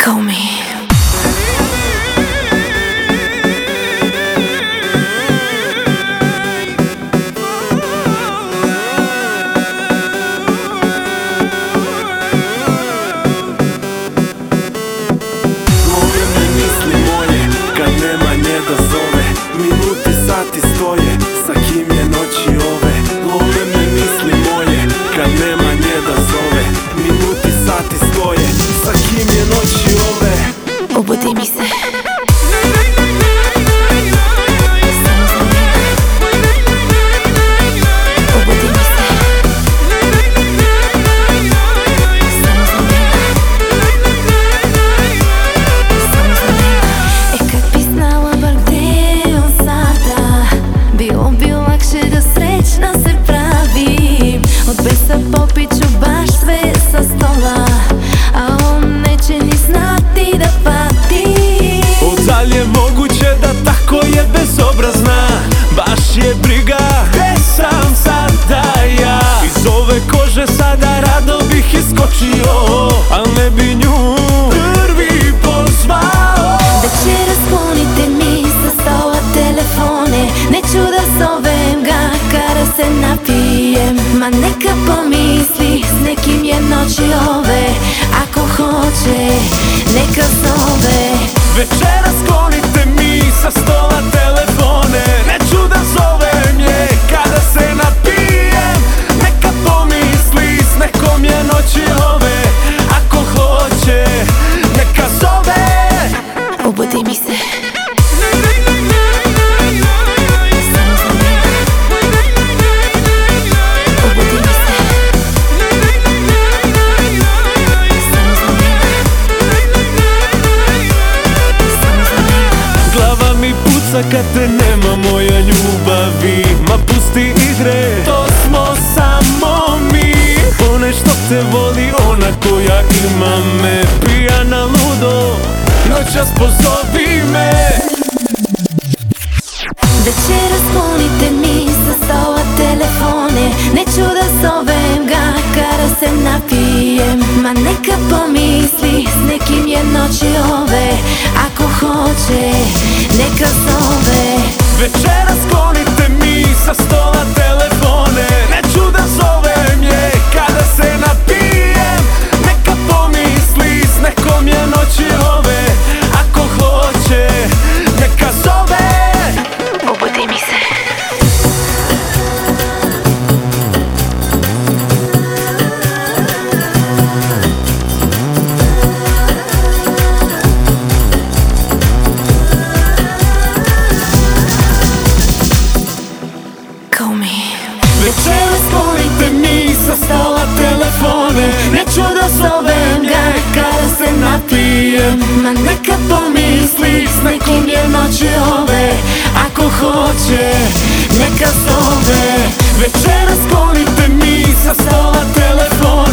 Call me. Minuti, sati stoje, sa kim je noći ove. Lome me misli moje, kad nema nje da zove. Minuti, sati stoje, sa kim je noći ove. Obudi mi se. Popiću baš sve sa stola, a on neće ni znati da pati. Odalje je moguće da tako je bezobrazna. Baš je briga gde sam sada ja. Iz ove kože sada rado bih iskočio, al ne bi nju prvi pozvao. Večeras sklonite mi sa stola telefone. Neću da zovem ga kada se napijem. Ma neka pomisli, s nekim je noći ove. Ako hoće, neka zove. Večeras sklonite mi sa stola telefone. Neću da zovem je kada se napijem. Neka pomisli, s nekom je noći ove. Ako hoće, neka zove. Obudi mi se. Kad te nema moja ljubavi, ma pusti igre, to smo samo mi. One što te voli, ona koja ima me. Pijana ludo, noćas pozovi me. Večeras sklonite mi sa stola telefone. Neću da zovem ga kada se napijem. Ma neka pomisli, s nekim je noći ove. Ako hoće, neka zove. Večeras sklonite mi sa stola telefone. Neću da zovem je kada se napijem. Neka pomisli, s nekom je noći ove. Ako hoće, neka zove. Obudi mi se. Večeras sklonite mi sa stola telefone. Neću da zovem ga kada se napijem. Ma neka pomisli, s nekim je noći ove. Ako hoće, neka zove. Večeras sklonite mi sa stola telefone.